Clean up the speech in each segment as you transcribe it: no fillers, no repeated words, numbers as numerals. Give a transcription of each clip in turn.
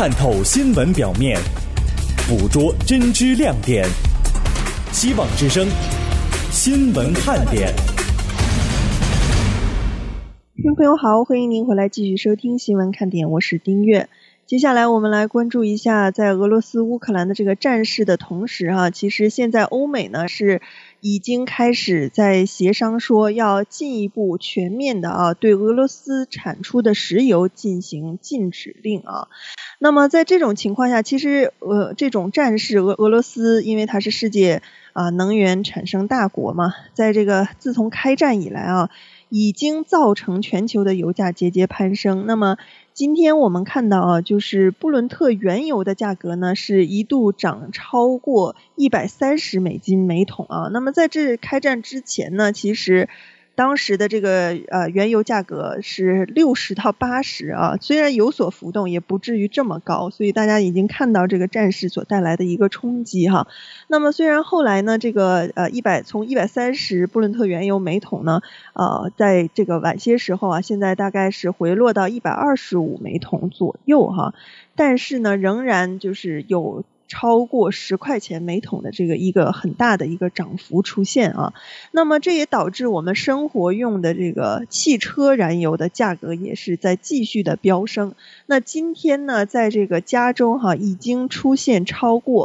探透新闻表面，捕捉真知亮点。希望之声新闻看点。 听众朋友好，欢迎您回来继续收听新闻看点，我是丁月。接下来我们来关注一下在俄罗斯乌克兰的这个战事的同时其实现在欧美呢是已经开始在协商说要进一步全面的对俄罗斯产出的石油进行禁止令那么在这种情况下，其实这种战事俄罗斯因为它是世界能源产生大国嘛，在这个自从开战以来已经造成全球的油价节节攀升。那么今天我们看到就是布伦特原油的价格呢是一度涨超过$130每桶那么在这开战之前呢，其实当时的这个原油价格是60到80虽然有所浮动，也不至于这么高，所以大家已经看到这个战事所带来的一个冲击那么虽然后来呢，这个从130布伦特原油每桶呢在这个晚些时候现在大概是回落到125每桶左右但是呢仍然就是有超过10块钱每桶的这个一个很大的一个涨幅出现那么这也导致我们生活用的这个汽车燃油的价格也是在继续的飙升。那今天呢，在这个加州已经出现超过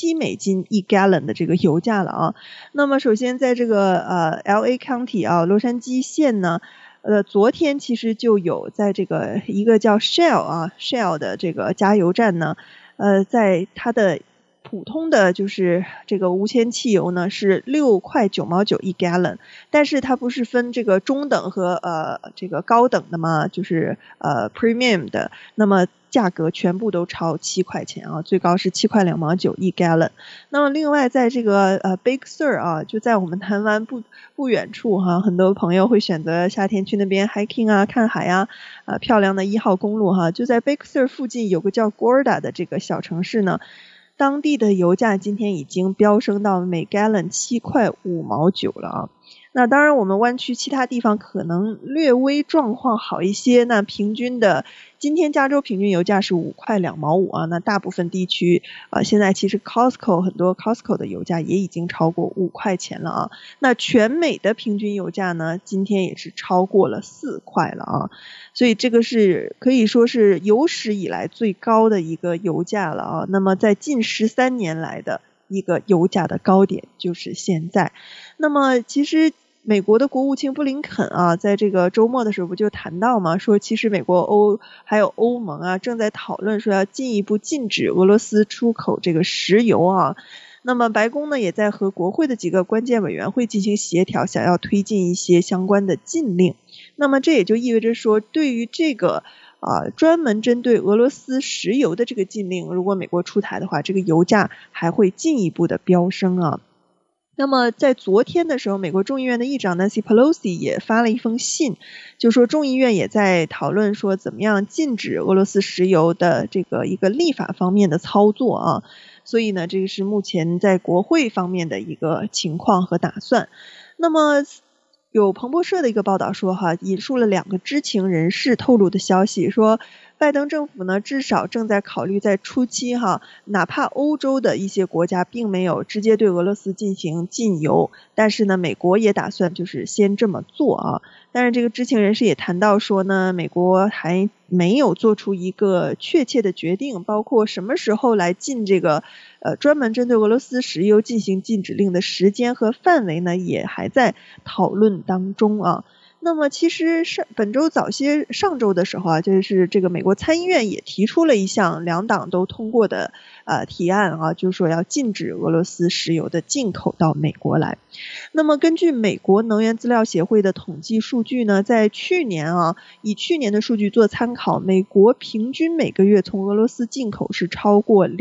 $7一 gallon 的这个油价了那么首先在这个LA County 洛杉矶县呢昨天其实就有在这个一个叫 Shell 的这个加油站呢在它的普通的就是这个无铅汽油呢是6块9毛9一 gallon， 但是它不是分这个中等和这个高等的嘛，就是premium 的，那么价格全部都超7块钱最高是7块2毛9一 gallon。 那么另外在这个Big Sur 就在我们台湾不远处很多朋友会选择夏天去那边 hiking 看海漂亮的1号公路就在 Big Sur 附近有个叫 Gorda 的这个小城市呢，当地的油价今天已经飙升到每 gallon 7块5毛9了那当然我们湾区其他地方可能略微状况好一些，那平均的今天加州平均油价是5块2毛5那大部分地区现在其实很多 Costco 的油价也已经超过5块钱了那全美的平均油价呢今天也是超过了4块了所以这个是可以说是有史以来最高的一个油价了那么在近13年来的一个油价的高点就是现在。那么其实美国的国务卿布林肯在这个周末的时候不就谈到嘛，说其实美国还有欧盟正在讨论说要进一步禁止俄罗斯出口这个石油那么白宫呢也在和国会的几个关键委员会进行协调，想要推进一些相关的禁令。那么这也就意味着说，对于这个专门针对俄罗斯石油的这个禁令，如果美国出台的话，这个油价还会进一步的飙升那么在昨天的时候，美国众议院的议长 Nancy Pelosi 也发了一封信，就说众议院也在讨论说怎么样禁止俄罗斯石油的这个一个立法方面的操作所以呢这个是目前在国会方面的一个情况和打算。那么有彭博社的一个报道说引述了2个知情人士透露的消息，说拜登政府呢至少正在考虑在初期哪怕欧洲的一些国家并没有直接对俄罗斯进行禁油，但是呢美国也打算就是先这么做但是这个知情人士也谈到说呢，美国还没有做出一个确切的决定，包括什么时候来禁这个专门针对俄罗斯石油进行禁止令的时间和范围呢也还在讨论当中那么其实本周上周的时候就是这个美国参议院也提出了一项2党都通过的提案就是说要禁止俄罗斯石油的进口到美国来。那么根据美国能源资料协会的统计数据呢，在去年以去年的数据做参考，美国平均每个月从俄罗斯进口是超过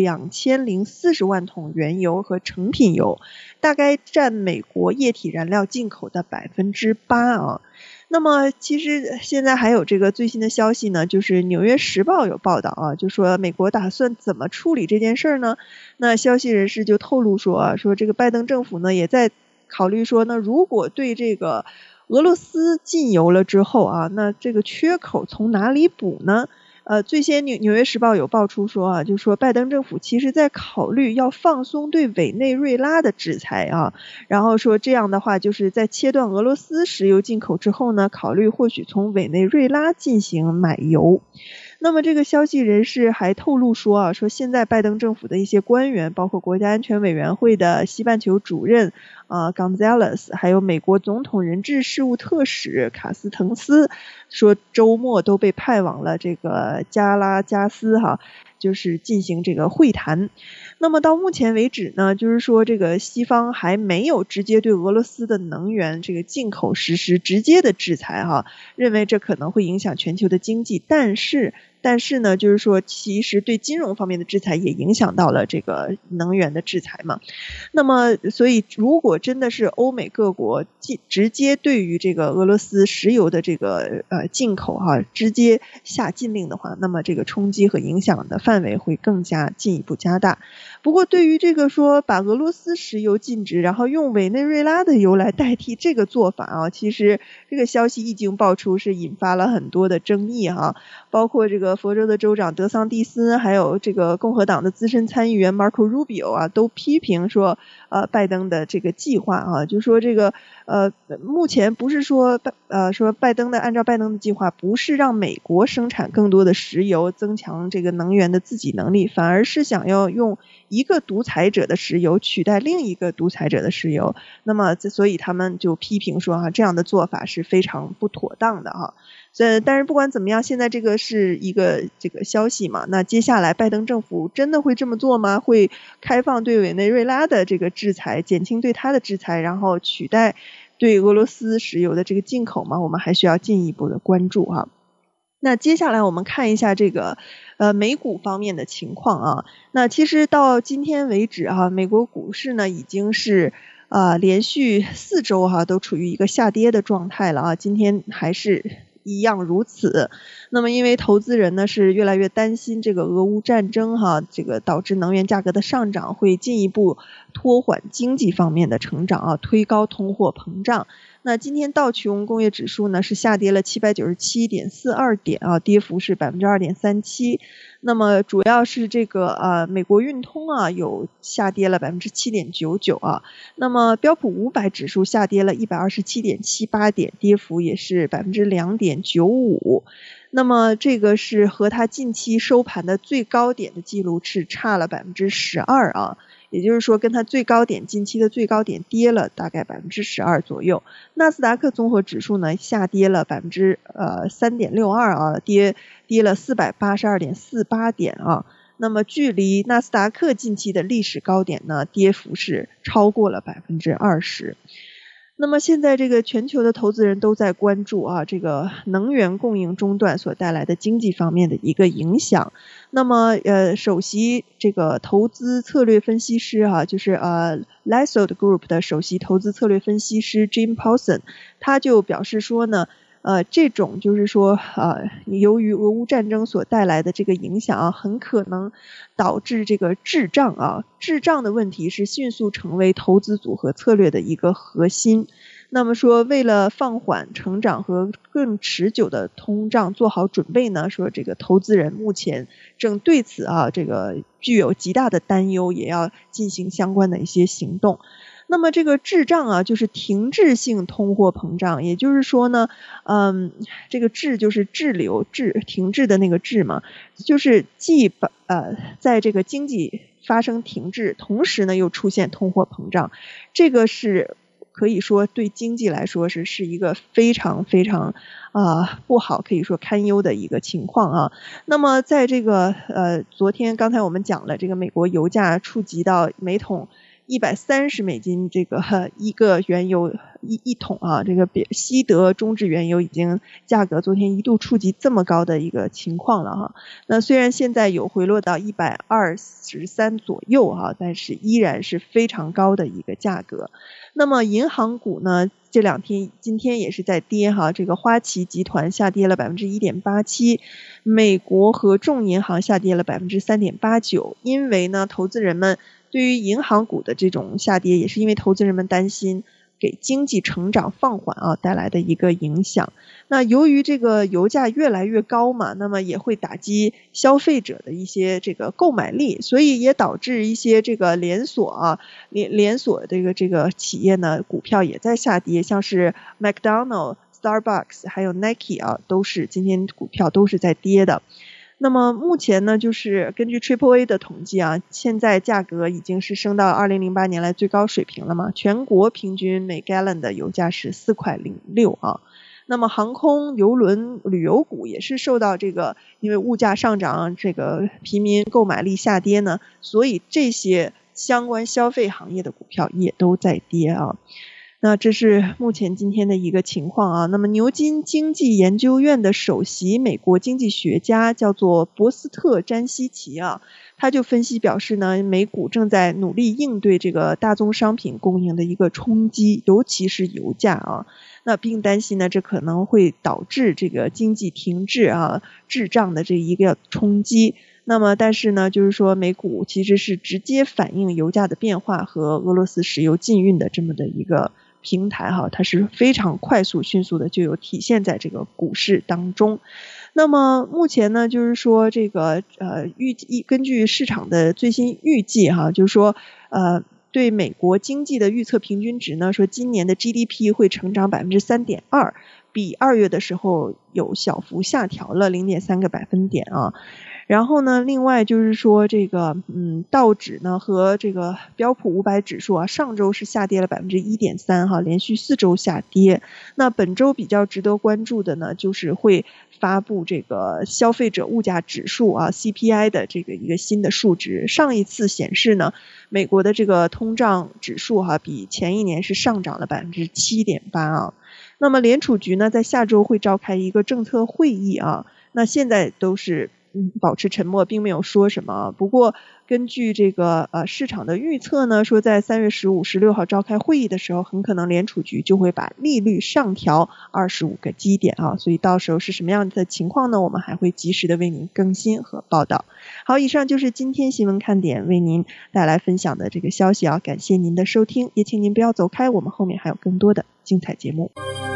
2040万桶原油和成品油，大概占美国液体燃料进口的8%那么其实现在还有这个最新的消息呢，就是纽约时报有报道就说美国打算怎么处理这件事呢？那消息人士就透露说这个拜登政府呢也在考虑说呢，如果对这个俄罗斯禁油了之后那这个缺口从哪里补呢？ 最先纽约时报有爆出说啊，就说拜登政府其实在考虑要放松对委内瑞拉的制裁啊，然后说这样的话就是在切断俄罗斯石油进口之后呢，考虑或许从委内瑞拉进行买油。那么这个消息人士还透露说啊，说现在拜登政府的一些官员，包括国家安全委员会的西半球主任Gonzales， 还有美国总统人质事务特使卡斯滕斯，说周末都被派往了这个加拉加斯就是进行这个会谈。那么到目前为止呢，就是说这个西方还没有直接对俄罗斯的能源这个进口实施直接的制裁认为这可能会影响全球的经济，但是呢，就是说其实对金融方面的制裁也影响到了这个能源的制裁嘛。那么所以如果真的是欧美各国直接对于这个俄罗斯石油的这个进口直接下禁令的话，那么这个冲击和影响的范围会更加进一步加大。不过对于这个说把俄罗斯石油禁止，然后用委内瑞拉的油来代替这个做法其实这个消息一经爆出是引发了很多的争议包括这个佛州的州长德桑蒂斯，还有这个共和党的资深参议员 Marco Rubio 都批评说拜登的这个计划就说这个目前不是说说按照拜登的计划不是让美国生产更多的石油，增强这个能源的自给能力，反而是想要用一个独裁者的石油取代另一个独裁者的石油。那么所以他们就批评说这样的做法是非常不妥当的但是不管怎么样，现在这个是一个这个消息嘛，那接下来拜登政府真的会这么做吗？会开放对委内瑞拉的这个制裁，减轻对他的制裁，然后取代对俄罗斯石油的这个进口吗？我们还需要进一步的关注那接下来我们看一下这个美股方面的情况那其实到今天为止美国股市呢已经是连续4周都处于一个下跌的状态了今天还是一样如此。那么因为投资人呢是越来越担心这个俄乌战争这个导致能源价格的上涨会进一步拖缓经济方面的成长推高通货膨胀。那今天道琼工业指数呢是下跌了 797.42 点跌幅是 2.37%。那么主要是这个美国运通有下跌了 7.99%那么标普500指数下跌了 127.78 点，跌幅也是 2.95%。那么这个是和它近期收盘的最高点的记录是差了 12%也就是说跟它最高点近期的最高点跌了大概 12% 左右。纳斯达克综合指数呢下跌了 3.62% 跌了 482.48 点那么距离纳斯达克近期的历史高点呢跌幅是超过了 20%。那么现在这个全球的投资人都在关注这个能源供应中断所带来的经济方面的一个影响。那么首席这个投资策略分析师就是Lazard Group 的首席投资策略分析师 Jim Paulson， 他就表示说呢这种就是说由于俄乌战争所带来的这个影响很可能导致这个滞胀滞胀的问题是迅速成为投资组合策略的一个核心。那么说为了放缓成长和更持久的通胀做好准备呢，说这个投资人目前正对此这个具有极大的担忧，也要进行相关的一些行动。那么这个滞胀就是停滞性通货膨胀，也就是说呢这个滞就是滞留停滞的那个滞嘛，就是既在这个经济发生停滞，同时呢又出现通货膨胀，这个是可以说对经济来说是一个非常非常不好，可以说堪忧的一个情况那么在这个昨天刚才我们讲了，这个美国油价触及到每桶$130这个一个原油一桶这个西德中质原油已经价格昨天一度触及这么高的一个情况了那虽然现在有回落到123左右但是依然是非常高的一个价格。那么银行股呢这两天今天也是在跌这个花旗集团下跌了 1.87%， 美国合众银行下跌了 3.89%。 因为呢投资人们对于银行股的这种下跌，也是因为投资人们担心给经济成长放缓啊带来的一个影响。那由于这个油价越来越高嘛，那么也会打击消费者的一些这个购买力，所以也导致一些这个连锁这个企业呢股票也在下跌，像是 McDonald's、Starbucks 还有 Nike 啊，都是今天股票都是在跌的。那么目前呢，就是根据 AAA 的统计啊，现在价格已经是升到2008年来最高水平了嘛，全国平均每 gallon 的油价是4.06块啊。那么航空、邮轮、旅游股也是受到这个因为物价上涨，这个平民购买力下跌呢，所以这些相关消费行业的股票也都在跌啊。那这是目前今天的一个情况啊。那么牛津经济研究院的首席美国经济学家叫做博斯特詹西奇啊，他就分析表示呢，美股正在努力应对这个大宗商品供应的一个冲击，尤其是油价啊。那并担心呢，这可能会导致这个经济停滞啊、滞胀的这一个冲击。那么但是呢，就是说美股其实是直接反映油价的变化和俄罗斯石油禁运的这么的一个平台哈，它是非常快速迅速的就有体现在这个股市当中。那么目前呢，就是说这个根据市场的最新预计哈，就是说对美国经济的预测平均值呢，说今年的 GDP 会成长 3.2%， 比2月的时候有小幅下调了 0.3个百分点啊。然后呢，另外就是说这个道指呢和这个标普500指数啊，上周是下跌了 1.3% 哈，连续4周下跌。那本周比较值得关注的呢，就是会发布这个消费者物价指数啊 CPI 的这个一个新的数值。上一次显示呢，美国的这个通胀指数哈，比前一年是上涨了 7.8% 啊。那么联储局呢，在下周会召开一个政策会议啊，那现在都是保持沉默，并没有说什么。不过根据这个市场的预测呢，说在3月15、16号召开会议的时候，很可能联储局就会把利率上调25个基点啊，所以到时候是什么样的情况呢？我们还会及时的为您更新和报道。好，以上就是今天新闻看点为您带来分享的这个消息啊，感谢您的收听，也请您不要走开，我们后面还有更多的精彩节目。